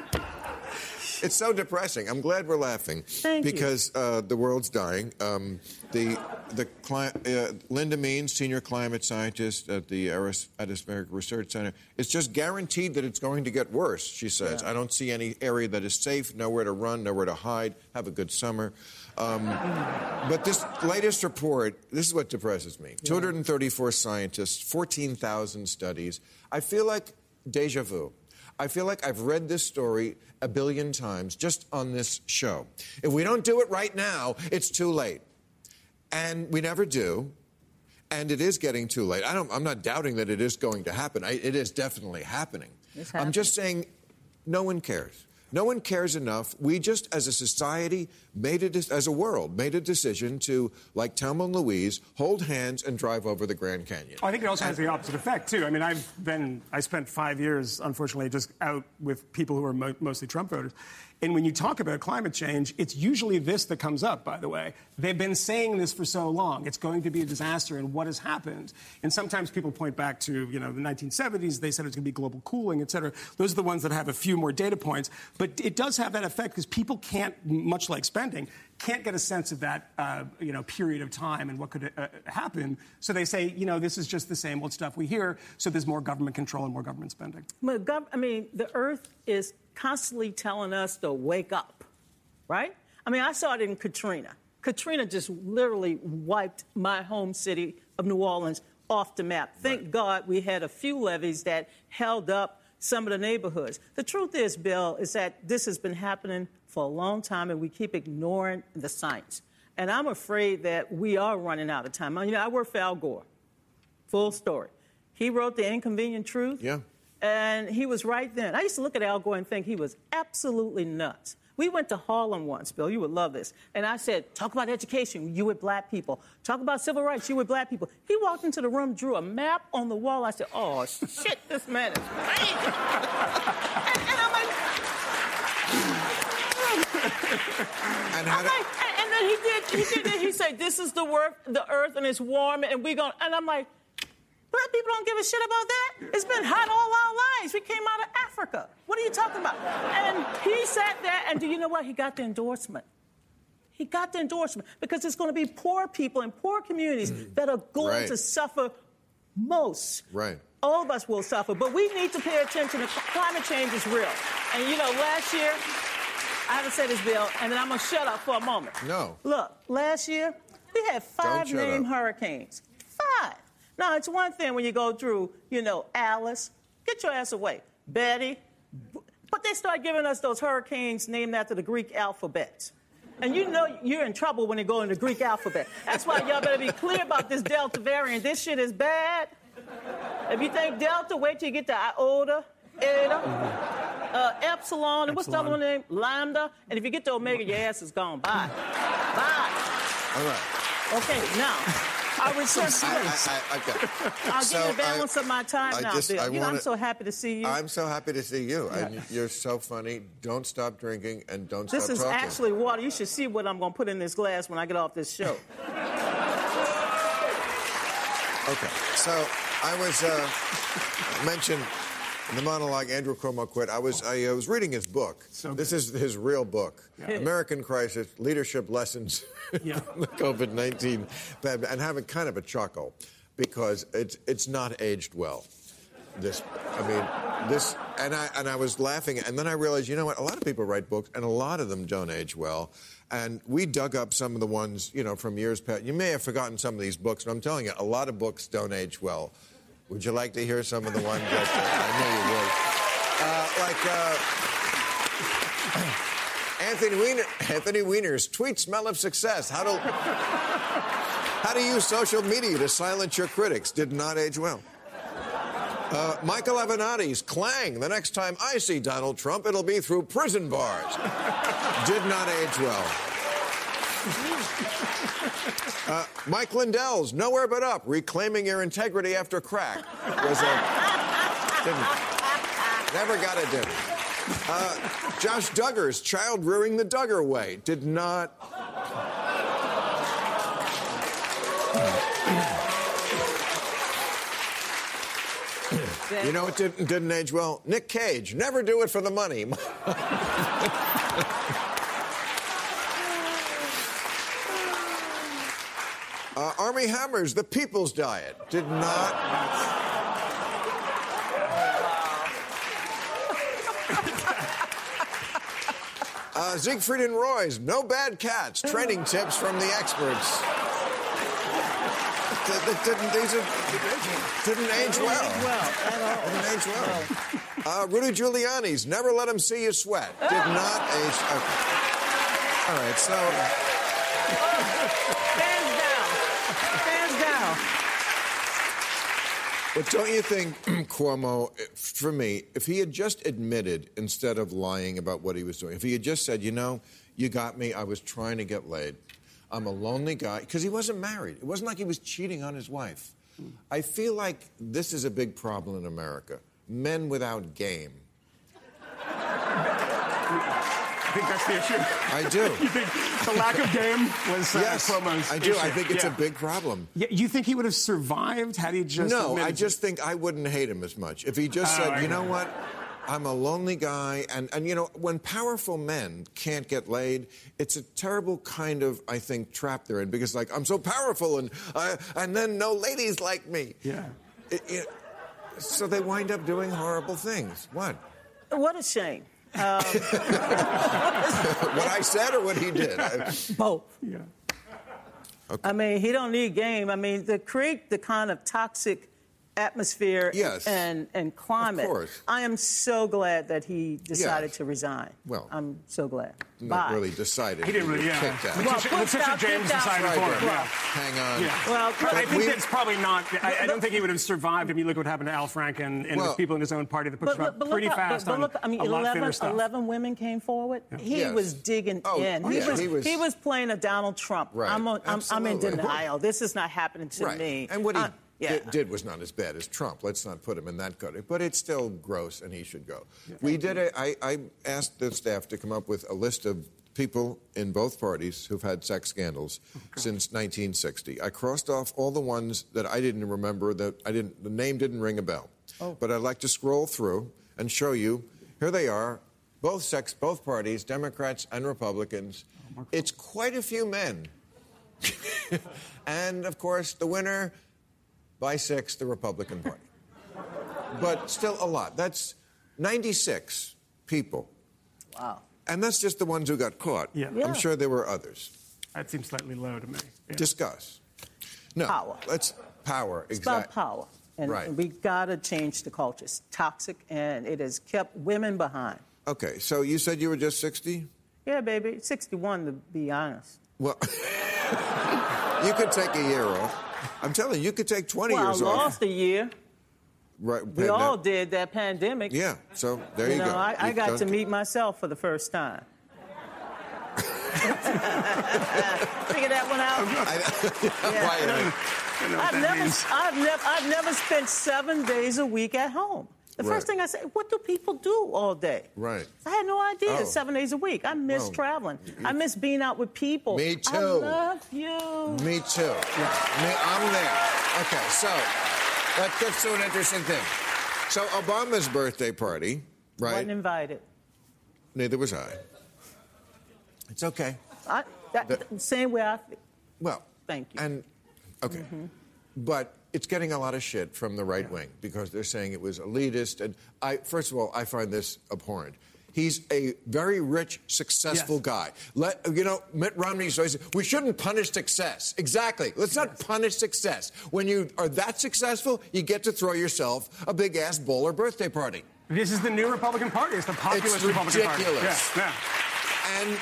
It's so depressing. I'm glad we're laughing. Thank you. because uh, the world's dying. Um, the the cli- uh, Linda Means, senior climate scientist at the Aris- Atmospheric Research Center, it's just guaranteed that it's going to get worse, she says. Yeah. I don't see any area that is safe, nowhere to run, nowhere to hide. Have a good summer. Um, but this latest report, this is what depresses me. two hundred thirty-four scientists, fourteen thousand studies. I feel like deja vu. I feel like I've read this story a billion times just on this show. If we don't do it right now, it's too late. And we never do. And it is getting too late. I don't, I'm not doubting that it is going to happen. I, it is definitely happening. I'm just saying no one cares. No one cares enough. We just, as a society, made a de- as a world, made a decision to, like Thelma and Louise, hold hands and drive over the Grand Canyon. I think it also has the opposite effect, too. I mean, I've been, I spent five years, unfortunately, just out with people who are mo- mostly Trump voters. And when you talk about climate change, it's usually this that comes up, by the way. They've been saying this for so long. It's going to be a disaster, and what has happened? And sometimes people point back to, you know, the nineteen seventies. They said it's going to be global cooling, et cetera. Those are the ones that have a few more data points. But it does have that effect because people can't, much like spending, can't get a sense of that, uh, you know, period of time and what could uh, happen. So they say, you know, this is just the same old stuff we hear. So there's more government control and more government spending. But gov- I mean, the Earth is constantly telling us to wake up, right? I mean, I saw it in Katrina. Katrina just literally wiped my home city of New Orleans off the map. Thank Right. God we had a few levees that held up some of the neighborhoods. The truth is, Bill, is that this has been happening for a long time, and we keep ignoring the science. And I'm afraid that we are running out of time. You know, I work for Al Gore. Full story. He wrote The Inconvenient Truth. Yeah. And he was right then. I used to look at Al Gore and think he was absolutely nuts. We went to Harlem once, Bill. You would love this. And I said, talk about education, you with black people. Talk about civil rights, you with black people. He walked into the room, drew a map on the wall. I said, oh, shit, this man is crazy. and, and I'm like... And how I'm do- like, and, and then he did, he did, he said, this is the work, the earth, and it's warm, and we going, and I'm like, black people don't give a shit about that. It's been hot all our lives. We came out of Africa. What are you talking about? And he sat there, and do you know what? He got the endorsement. He got the endorsement because it's going to be poor people in poor communities that are going Right. to suffer most. Right. All of us will suffer, but we need to pay attention. To climate change is real. And, you know, last year, I haven't said this, Bill, and then I'm going to shut up for a moment. No. Look, last year, we had five shut named up. hurricanes. Five. Now, it's one thing when you go through, you know, Alice, get your ass away, Betty. But they start giving us those hurricanes named after the Greek alphabet. And you know you're in trouble when you go in the Greek alphabet. That's why y'all better be clear about this Delta variant. This shit is bad. If you think Delta, wait till you get to Iota, Eta, uh, Epsilon, and what's the other one name? Lambda. And if you get to Omega, your ass is gone. Bye. Bye. All right. Okay, now, our research. I, I, I, okay. I'll So give you the balance I- of my time I now, just- Bill. I You know, I'm wanna- so happy to see you. I'm so happy to see you. And you're so funny. Don't stop drinking and don't this stop is talking. actually water. You should see what I'm going to put in this glass when I get off this show. Okay. So I was uh, mentioned in the monologue Andrew Cuomo quit. I was I uh, was reading his book. So this is his real book, American Crisis: Leadership Lessons Yeah. from the COVID nineteen pandemic, and having kind of a chuckle because it's it's not aged well. This, I mean, this, and I and I was laughing, and then I realized, you know what? A lot of people write books, and a lot of them don't age well. And we dug up some of the ones, you know, from years past. You may have forgotten some of these books, but I'm telling you, a lot of books don't age well. Would you like to hear some of the ones that I know you would? Uh, like uh, Anthony Weiner, Anthony Weiner's tweet smell of success. How to, how to use social media to silence your critics did not age well. Uh, Michael Avenatti's clang. The next time I see Donald Trump, it'll be through prison bars. Did not age well. Uh, Mike Lindell's Nowhere But Up, reclaiming your integrity after crack. Was a, didn't, never got it, did uh, Josh Duggar's Child Rearing the Duggar Way. Did not... You know it didn't, didn't age well? Nick Cage, never do it for the money. uh, Armie Hammer's The People's Diet. Did not... uh, Siegfried and Roy's No Bad Cats, training tips from the experts. That didn't, these are, didn't age well. Didn't age well. Uh, Rudy Giuliani's Never Let Him See You Sweat. Did not age. Okay. All right, so. Hands down. Hands down. But don't you think, Cuomo, for me, if he had just admitted instead of lying about what he was doing, if he had just said, you know, you got me, I was trying to get laid. I'm a lonely guy, because he wasn't married. It wasn't like he was cheating on his wife. I feel like this is a big problem in America. Men without game. I think that's the issue. I do. You think the lack of game was uh, yes, Cuomo's I do. issue? I think it's yeah. a big problem. Yeah, you think he would have survived had he just No, admitted I just think I wouldn't hate him as much. If he just Oh, said, I you know know. what? I'm a lonely guy, and, and, you know, when powerful men can't get laid, it's a terrible kind of, I think, trap they're in, because, like, I'm so powerful, and uh, and then no ladies like me. Yeah. It, it, so they wind up doing horrible things. What? What a shame. Um, what I said or what he did? I, both. Yeah. Okay. I mean, he don't need game. I mean, to create the kind of toxic atmosphere Yes. and, and climate. Of course. I am so glad that he decided Yes. to resign. Well, I'm so glad. Not Bye. really decided. He didn't really, yeah. Kicked out. Well, Letitia, Letitia kicked out, James kicked out. decided Right, for right. him. Yeah. Hang on. Yeah. Well, But I think we- that's probably not. I, I don't think he would have survived if you look what happened to Al Franken and Well- the people in his own party that pushed him up pretty look, fast but, but on look, I mean, a lot eleven, thinner stuff. eleven women came forward. He Yes. was digging Oh, in. oh, he, yeah, was, he was- he was playing a Donald Trump. Right. I'm, on, I'm, I'm in Absolutely. denial. This is not happening to Right. me. And what he Uh, yeah. did, did was not as bad as Trump. Let's not put him in that category. But it's still gross, and he should go. We did a, I, I asked the staff to come up with a list of people in both parties who've had sex scandals since nineteen sixty. I crossed off all the ones that I didn't remember, that I didn't, the name didn't ring a bell. Oh. But I'd like to scroll through and show you. Here they are, both sex, both parties, Democrats and Republicans. It's quite a few men. And, of course, the winner by six, the Republican Party. But still a lot. That's ninety-six people. Wow. And that's just the ones who got caught. Yeah. Yeah. I'm sure there were others. That seems slightly low to me. Yeah. Discuss. No. Power. Let's power. It's Exactly. about power. And Right. we got to change the culture. It's toxic, and it has kept women behind. Okay, so you said you were just sixty? Yeah, baby. sixty-one, to be honest. Well, you could take a year off. I'm telling you, you could take twenty Well, I years lost off. a year. Right. We all did that pandemic. Yeah, so there you, You know, go. I, I You've got done- to meet myself for the first time. Figure that one out. Yeah. Why, uh, I know what I've that never, means. I've never, I've never spent seven days a week at home. The Right. first thing I said, what do people do all day? Right. I had no idea. Oh. Seven days a week. I miss Well, traveling. I miss being out with people. Me too. I love you. Me too. Me, I'm there. Okay, so that gets to an interesting thing. So Obama's birthday party, right? Wasn't invited. Neither was I. It's okay. I, that, The- same way I feel. Well, Thank you. And okay, but it's getting a lot of shit from the right wing because they're saying it was elitist. And I, first of all, I find this abhorrent. He's a very rich, successful Yes. guy. Let you know, Mitt Romney says we shouldn't punish success. Exactly. Let's not punish success. When you are that successful, you get to throw yourself a big ass bowler birthday party. This is the new Republican Party. It's the populist It's Republican Party. ridiculous. Yeah, yeah. And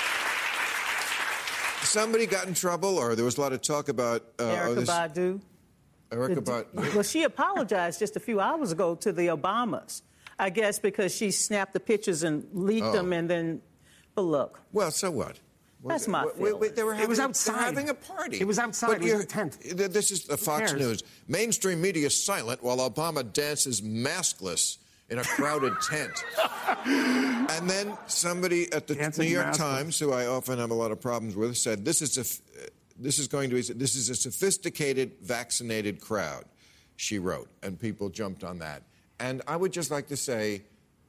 somebody got in trouble, or there was a lot of talk about... Uh, Erykah oh, this, Badu. Erykah Badu. Well, she apologized just a few hours ago to the Obamas, I guess because she snapped the pictures and leaked Oh. them, and then... But look, Well, so what? That's my Wait, wait, they were having, It was they were outside. having a party. It was outside. But It was in you're- a tent. th- This is the Fox cares? News. Mainstream media is silent while Obama dances maskless in a crowded tent. And then somebody at the Dancing New York maskless. Times, who I often have a lot of problems with, said this is a f- this is going to be this is a sophisticated vaccinated crowd. She wrote, and people jumped on that. And I would just like to say,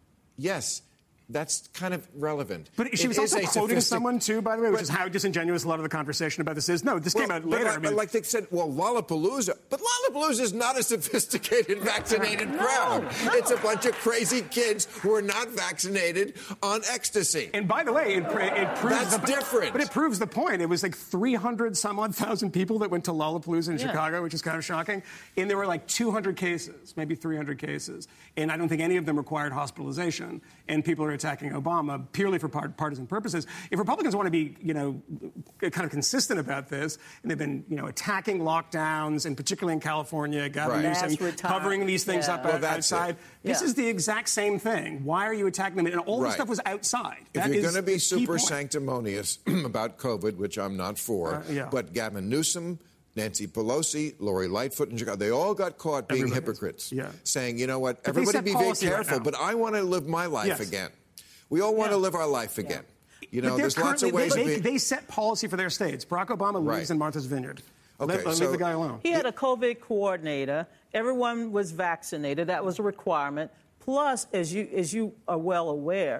yes. That's kind of relevant. But she It was is also a quoting sophistic- someone, too, by the way, which But- is how disingenuous a lot of the conversation about this is. No, this came Well, out but later. Like, I mean, but like they said, well, Lollapalooza. But Lollapalooza is not a sophisticated, vaccinated crowd. no. It's a bunch of crazy kids who are not vaccinated on ecstasy. and by the way, it, pr- it proves That's the, different. But it proves the point. It was like three hundred some odd thousand people that went to Lollapalooza in Yeah. Chicago, which is kind of shocking. And there were like two hundred cases, maybe three hundred cases. And I don't think any of them required hospitalization. And people are attacking Obama purely for part- partisan purposes. If Republicans want to be, you know, kind of consistent about this, and they've been, you know, attacking lockdowns, and particularly in California, Gavin Right. Newsom Mass retire- covering these things Yeah. up Well, out- that's outside. it. This Yeah. is the exact same thing. Why are you attacking them? And all Right. this stuff was outside. If That you're is going to be the key super point. sanctimonious about COVID, which I'm not for, Uh, yeah. but Gavin Newsom, Nancy Pelosi, Lori Lightfoot in Chicago, they all got caught being Everybody is. hypocrites, Yeah. saying, you know what, But they everybody set be very policy right careful, now. but I want to live my life Yes. again. We all want Yeah. to live our life again. You But know, they're there's lots of currently- ways they, of they, being... they set policy for their states. Barack Obama Right. lives in Martha's Vineyard. Okay, Let, let- so- leave the guy alone. he had a COVID coordinator. Everyone was vaccinated. That was a requirement. Plus, as you as you are well aware,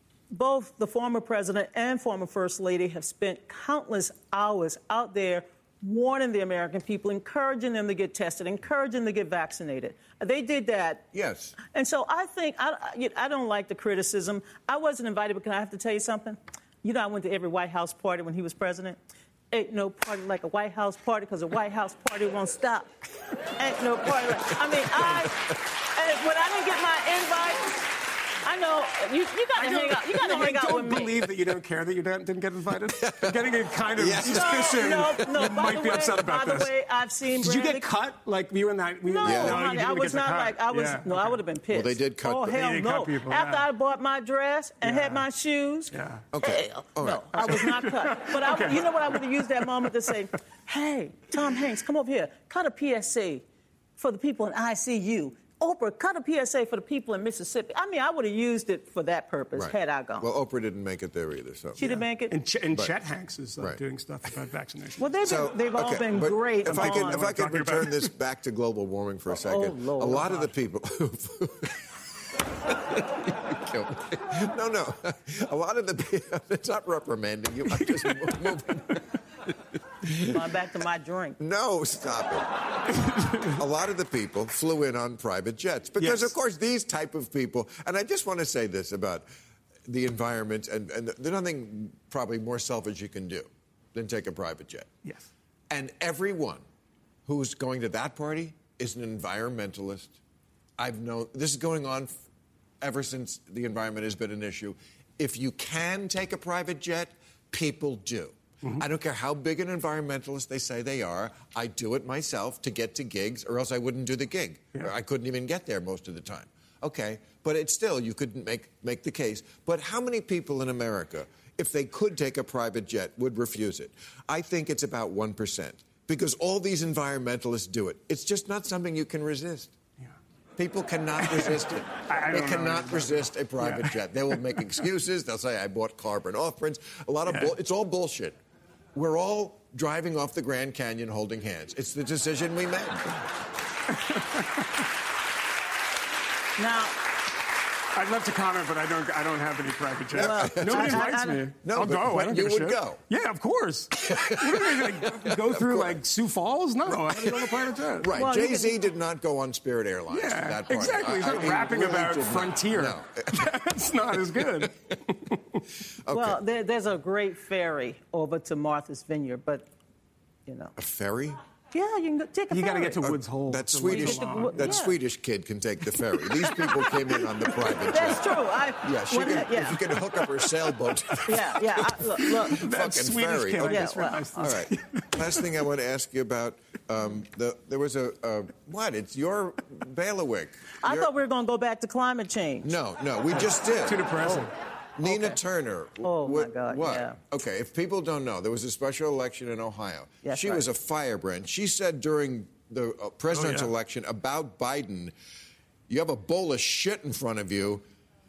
both the former president and former first lady have spent countless hours out there warning the American people, encouraging them to get tested, encouraging them to get vaccinated. They did that. Yes. And so I think, I, I I don't like the criticism. I wasn't invited, but can I have to tell you something? You know, I went to every White House party when he was president. Ain't no party like a White House party, because a White House party won't stop. Ain't no party like, I mean, I, and when I didn't get my invite, I know, you, you got to hang out, you got to No, hang I out don't with me. believe that you don't care that you don't, didn't get invited. I'm getting a kind of Yes. suspicion No, no, you by might the be way, upset about by this. the way, I've seen Did you Brandy- get cut? Like you and that? We, No, Yeah. no, you honey, didn't I even was get the not cut. like, I was, Yeah, no, I okay. would have been pissed. Well, they did cut Oh, the- hell They did no. cut people, After yeah. I bought my dress and Yeah. had my shoes, Yeah. Okay. hell, All right. no, I was not cut. But I, Okay. you know what, I would have used that moment to say, hey, Tom Hanks, come over here, cut a P S A for the people in I C U. Oprah, cut a P S A for the people in Mississippi. I mean, I would have used it for that purpose Right. had I gone. Well, Oprah didn't make it there either, so... she didn't make it. And, Ch- and But- Chet Hanks is uh, Right. doing stuff about vaccination. Well, they've, So, been, they've all okay, been but great. If I could, on- if I could talking about. return this back to global warming for a second, Lord. a lot Oh, of the people who You killed me. No, no. A lot of the people. It's not reprimanding you. I'm just moving. Going back to my drink. No, stop it. A lot of the people flew in on private jets because, Yes. of course, these type of people. And I just want to say this about the environment, and, and there's nothing probably more selfish you can do than take a private jet. Yes. And everyone who's going to that party is an environmentalist. I've known this is going on f- ever since the environment has been an issue. If you can take a private jet, people do. I don't care how big an environmentalist they say they are. I do it myself to get to gigs, or else I wouldn't do the gig. Yeah. Or I couldn't even get there most of the time. Okay, but it's still, you couldn't make, make the case. But how many people in America, if they could take a private jet, would refuse it? I think it's about one percent. Because all these environmentalists do it. It's just not something you can resist. Yeah. People cannot resist it. I- I they don't know. cannot resist a private Yeah. jet. They will make excuses. They'll say, I bought carbon offprints. A lot of Yeah. bull- it's all bullshit. We're all driving off the Grand Canyon holding hands. It's the decision we made. Now, I'd love to comment, but I don't. I don't have any private jets. Well, Nobody I- I- invites I- me. No, I'll but- go. but I don't you give a would shit. go. Yeah, of course. What are we gonna go through like Sioux Falls? No, I'm gonna go on a private jet. Right. Well, you Jay-Z did not go on Spirit Airlines. to Yeah, that party. exactly. He's I- not I- he rapping really about did not. Frontier. No. That's not as good. Okay. well, there, there's a great ferry over to Martha's Vineyard, but, you know. A ferry? Yeah, you can go, take a You ferry. got to get to Woods Hole. That to Swedish, Lake that yeah. Swedish kid can take the ferry. These people came in on the private jet. That's true. I, Yeah, she when- can, yeah. if you can hook up her sailboat. yeah, yeah. I, look, look. Fucking Swedish ferry. kid, I Okay. guess, Yeah, well, nice to All say. right. Last thing I want to ask you about, um, the, there was a, a, what? It's your bailiwick. I Your- thought we were going to go back to climate change. No, no, we just did. Too depressing. Nina Okay. Turner. Oh, my what, God, What? yeah. Okay, if people don't know, there was a special election in Ohio. That's she right. was a firebrand. She said during the uh, presidential Oh, yeah. election about Biden, you have a bowl of shit in front of you.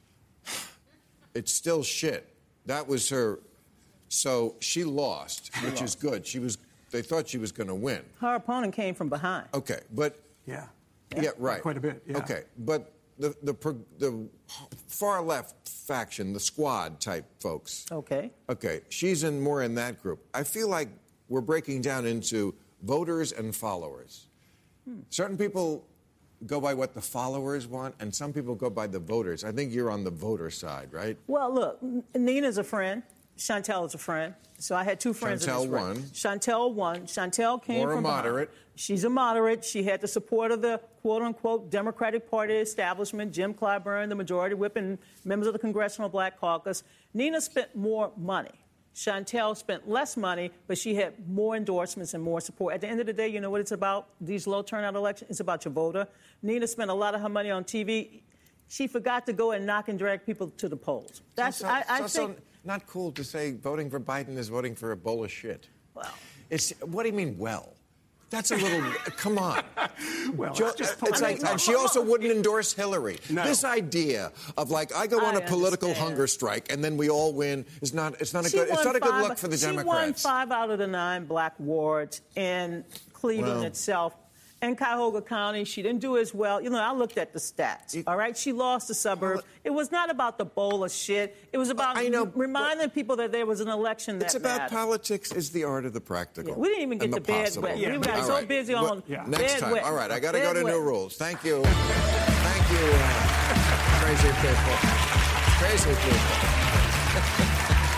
It's still shit. That was her. So she lost, which is good. She was. They thought she was going to win. Her opponent came from behind. Okay, but Yeah. yeah, right. Quite a bit, yeah. Okay, but the the pro- the far left faction, the squad type folks. Okay. Okay, she's in more in that group. I feel like we're breaking down into voters and followers. Hmm. Certain people go by what the followers want, and some people go by the voters. I think you're on the voter side, right? Well, look, N- Nina's a friend. Chantel is a friend. So I had two friends Chantel in this won. race. Chantel won. Chantel came Or a from behind. moderate. She's a moderate. She had the support of the quote-unquote Democratic Party establishment, Jim Clyburn, the majority whip, and members of the Congressional Black Caucus. Nina spent more money. Chantel spent less money, but she had more endorsements and more support. At the end of the day, you know what it's about, these low turnout elections? It's about your voter. Nina spent a lot of her money on T V. She forgot to go and knock and drag people to the polls. That's, so, I, I so, think... so not cool to say voting for Biden is voting for a bowl of shit. Well. It's, what do you mean, well? That's a little, come on. Well, Jo- it's just it's like, politics. and she also wouldn't endorse Hillary. No. This idea of like I go on I a political understand. hunger strike and then we all win is not. It's not a She good. It's won not a good five- look for the she won Democrats. five out of the nine black wards in Cleveland Well. itself. In Cuyahoga County, she didn't do as well. You know, I looked at the stats, You- all right? She lost the suburbs. It was not about the bowl of shit. It was about I know, reminding people that there was an election that It's about mattered. politics. Is the art of the practical. Yeah, we didn't even get and to the bed possible. wet. Yeah, we but- got All so right. busy Well, on yeah. Next bed time. wet. All right, I got to go Bed to wet. new rules. Thank you. Thank you, uh, crazy people. Crazy people.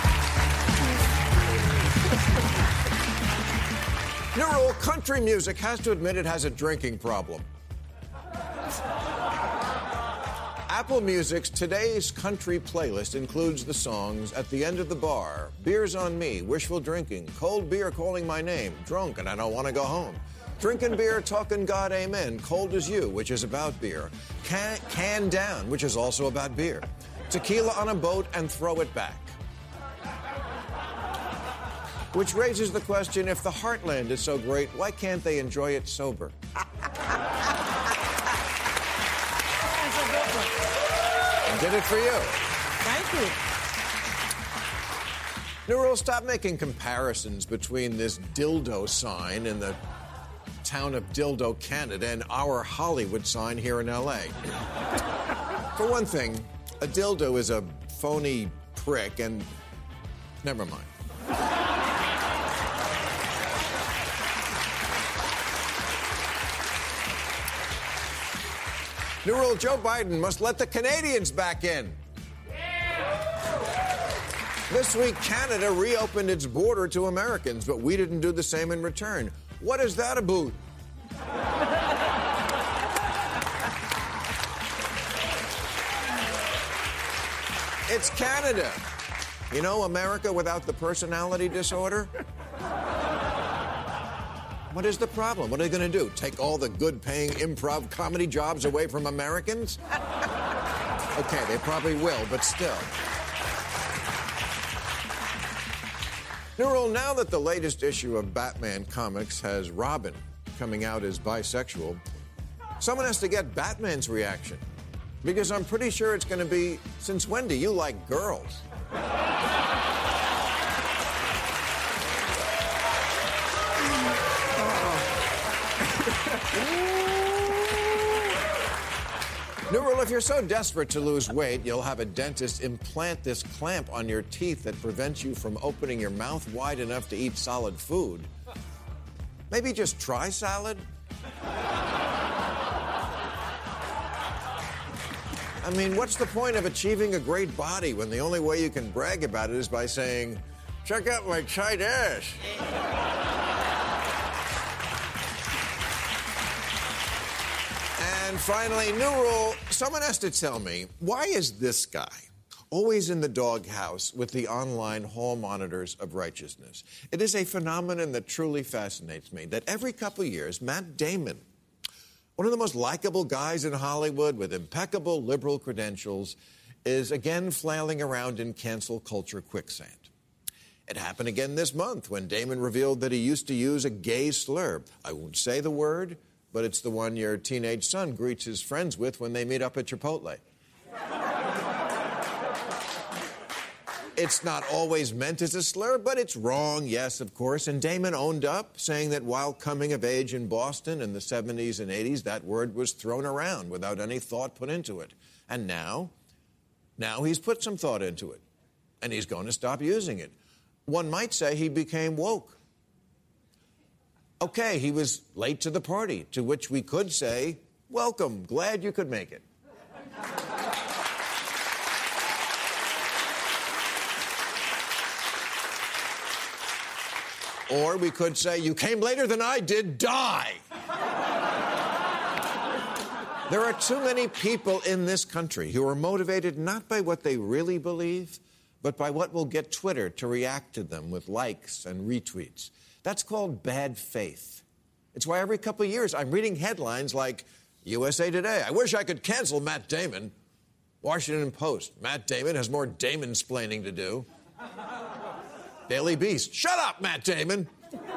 New rule, country music has to admit it has a drinking problem. Apple Music's Today's Country playlist includes the songs At the End of the Bar, Beers on Me, Wishful Drinking, Cold Beer Calling My Name, Drunk and I Don't Want to Go Home, Drinking Beer, Talking God Amen, Cold as You, which is about beer, Can, Can Down, which is also about beer, Tequila on a Boat and Throw It Back. Which raises the question, if the heartland is so great, why can't they enjoy it sober? I did it for you. Thank you. New rule, stop making comparisons between this dildo sign in the town of Dildo, Canada, and our Hollywood sign here in L A. For one thing, a dildo is a phony prick, and never mind. New rule, Joe Biden must let the Canadians back in. This week, Canada reopened its border to Americans, but we didn't do the same in return. What is that about? It's Canada. You know, America without the personality disorder? What is the problem? What are they going to do? Take all the good-paying improv comedy jobs away from Americans? Okay, they probably will, but still. New rule, now that the latest issue of Batman Comics has Robin coming out as bisexual, someone has to get Batman's reaction. Because I'm pretty sure it's going to be, since when do you like girls? New rule, if you're so desperate to lose weight, you'll have a dentist implant this clamp on your teeth that prevents you from opening your mouth wide enough to eat solid food. Maybe just try salad? I mean, what's the point of achieving a great body when the only way you can brag about it is by saying, check out my tight ass? And finally, new rule. Someone has to tell me, why is this guy always in the doghouse with the online hall monitors of righteousness? It is a phenomenon that truly fascinates me, that every couple years, Matt Damon, one of the most likable guys in Hollywood with impeccable liberal credentials, is again flailing around in cancel culture quicksand. It happened again this month when Damon revealed that he used to use a gay slur. I won't say the word, but it's the one your teenage son greets his friends with when they meet up at Chipotle. It's not always meant as a slur, but it's wrong, yes, of course. And Damon owned up, saying that while coming of age in Boston in the seventies and eighties, that word was thrown around without any thought put into it. And now, now he's put some thought into it, and he's going to stop using it. One might say he became woke. Okay, he was late to the party, to which we could say, welcome, glad you could make it. Or we could say, you came later than I did, die. There are too many people in this country who are motivated not by what they really believe, but by what will get Twitter to react to them with likes and retweets. That's called bad faith. It's why every couple of years I'm reading headlines like U S A Today, I wish I could cancel Matt Damon. Washington Post, Matt Damon has more Damon-splaining to do. Daily Beast, shut up, Matt Damon.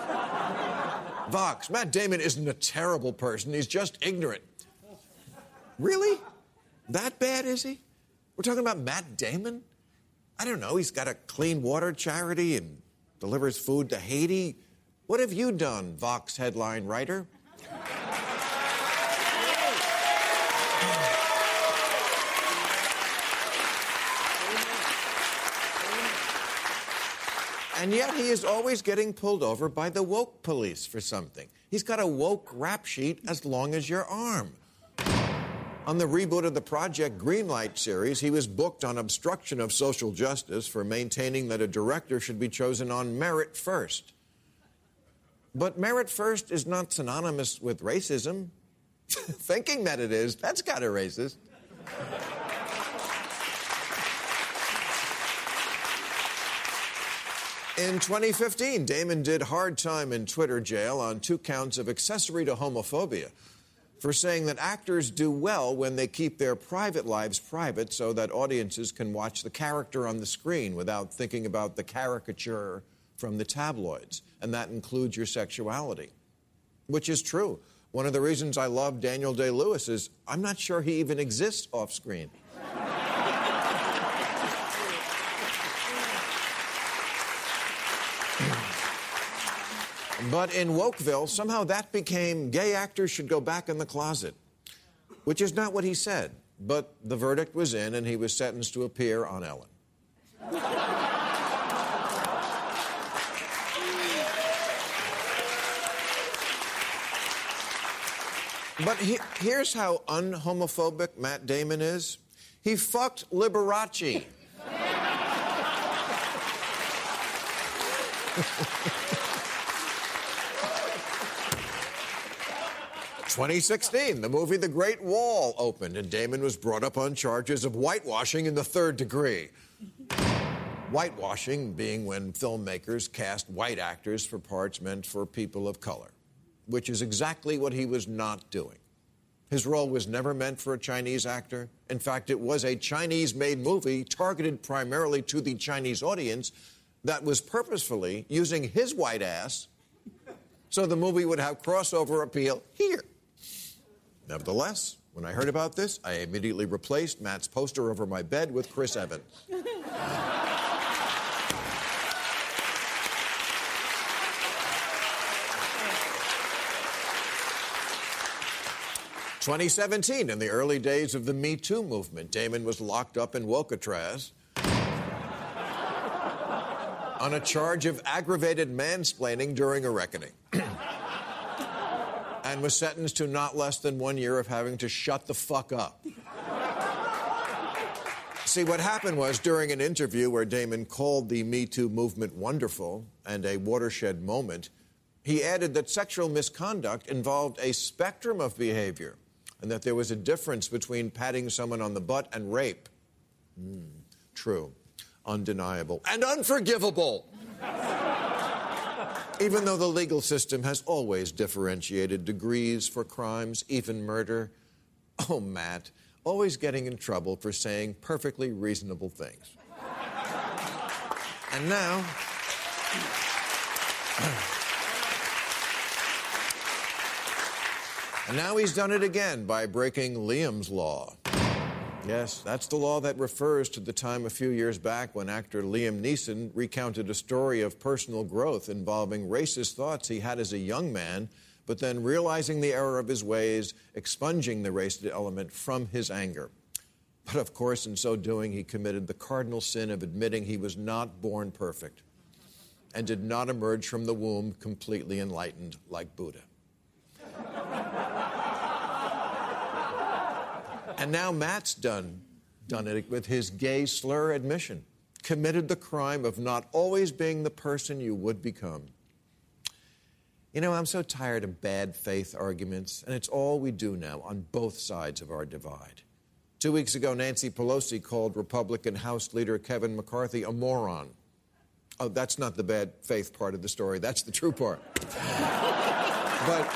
Vox, Matt Damon isn't a terrible person, he's just ignorant. Really? That bad, is he? We're talking about Matt Damon? I don't know, he's got a clean water charity and delivers food to Haiti. What have you done, Vox headline writer? And yet he is always getting pulled over by the woke police for something. He's got a woke rap sheet as long as your arm. On the reboot of the Project Greenlight series, he was booked on obstruction of social justice for maintaining that a director should be chosen on merit first. But merit first is not synonymous with racism. Thinking that it is, that's kind of racist. In twenty fifteen, Damon did hard time in Twitter jail on two counts of accessory to homophobia for saying that actors do well when they keep their private lives private so that audiences can watch the character on the screen without thinking about the caricature from the tabloids, and that includes your sexuality, which is true. One of the reasons I love Daniel Day-Lewis is I'm not sure he even exists off-screen. But in Wokeville, somehow that became gay actors should go back in the closet, which is not what he said. But the verdict was in, and he was sentenced to appear on Ellen. But he, here's how unhomophobic Matt Damon is. He fucked Liberace. twenty sixteen, the movie The Great Wall opened, and Damon was brought up on charges of whitewashing in the third degree. Whitewashing being when filmmakers cast white actors for parts meant for people of color, which is exactly what he was not doing. His role was never meant for a Chinese actor. In fact, it was a Chinese-made movie targeted primarily to the Chinese audience that was purposefully using his white ass so the movie would have crossover appeal here. Nevertheless, when I heard about this, I immediately replaced Matt's poster over my bed with Chris Evans. twenty seventeen, in the early days of the Me Too movement, Damon was locked up in Wokatraz on a charge of aggravated mansplaining during a reckoning. And was sentenced to not less than one year of having to shut the fuck up. See, what happened was, during an interview where Damon called the Me Too movement wonderful and a watershed moment, he added that sexual misconduct involved a spectrum of behavior, and that there was a difference between patting someone on the butt and rape. Mm, true, undeniable, and unforgivable. Even though the legal system has always differentiated degrees for crimes, even murder. Oh, Matt, always getting in trouble for saying perfectly reasonable things. And now... and now he's done it again by breaking Liam's Law. Yes, that's the law that refers to the time a few years back when actor Liam Neeson recounted a story of personal growth involving racist thoughts he had as a young man, but then realizing the error of his ways, expunging the racist element from his anger. But of course, in so doing, he committed the cardinal sin of admitting he was not born perfect and did not emerge from the womb completely enlightened like Buddha. And now Matt's done, done it with his gay slur admission, committed the crime of not always being the person you would become. You know, I'm so tired of bad faith arguments, and it's all we do now on both sides of our divide. Two weeks ago, Nancy Pelosi called Republican House Leader Kevin McCarthy a moron. Oh, that's not the bad faith part of the story. That's the true part. But...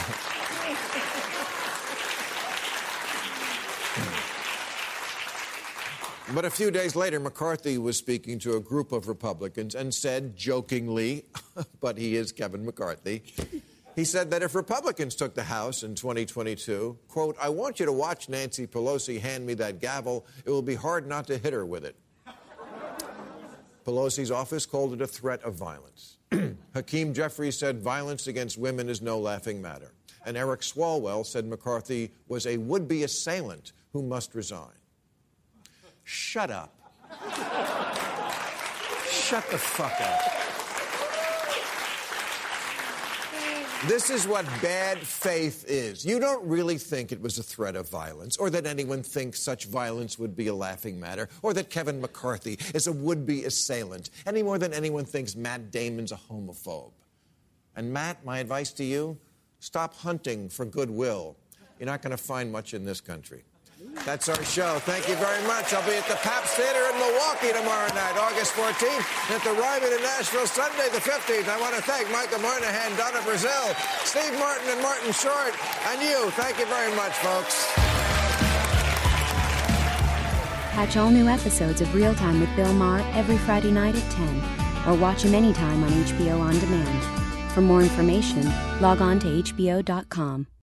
But a few days later, McCarthy was speaking to a group of Republicans and said, jokingly, but he is Kevin McCarthy, he said that if Republicans took the House in twenty twenty-two, quote, I want you to watch Nancy Pelosi hand me that gavel. It will be hard not to hit her with it. Pelosi's office called it a threat of violence. Hakeem Jeffries said violence against women is no laughing matter. And Eric Swalwell said McCarthy was a would-be assailant who must resign. Shut up. Shut the fuck up. This is what bad faith is. You don't really think it was a threat of violence, or that anyone thinks such violence would be a laughing matter, or that Kevin McCarthy is a would-be assailant, any more than anyone thinks Matt Damon's a homophobe. And Matt, my advice to you, stop hunting for goodwill. You're not going to find much in this country. That's our show. Thank you very much. I'll be at the Pabst Theater in Milwaukee tomorrow night, August fourteenth, at the Ryman in Nashville, Sunday the fifteenth. I want to thank Michael Moynihan, Donna Brazil, Steve Martin, and Martin Short, and you. Thank you very much, folks. Catch all new episodes of Real Time with Bill Maher every Friday night at ten, or watch him anytime on H B O On Demand. For more information, log on to H B O dot com.